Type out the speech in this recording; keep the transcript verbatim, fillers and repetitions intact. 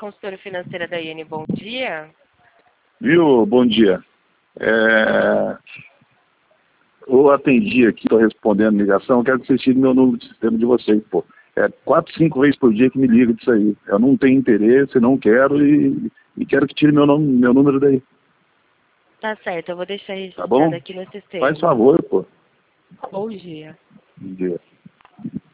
consultora financeira da I N. Bom dia. Viu? Bom dia. É... Eu atendi aqui, estou respondendo ligação, quero que vocês tirem meu número de sistema de vocês, pô. É quatro, cinco vezes por dia que me liga disso aí. Eu não tenho interesse, não quero e, e quero que tire meu, nome, meu número daí. Tá certo, eu vou deixar Tá registrado bom? aqui no sistema. Faz favor, pô. Bom dia. Bom dia.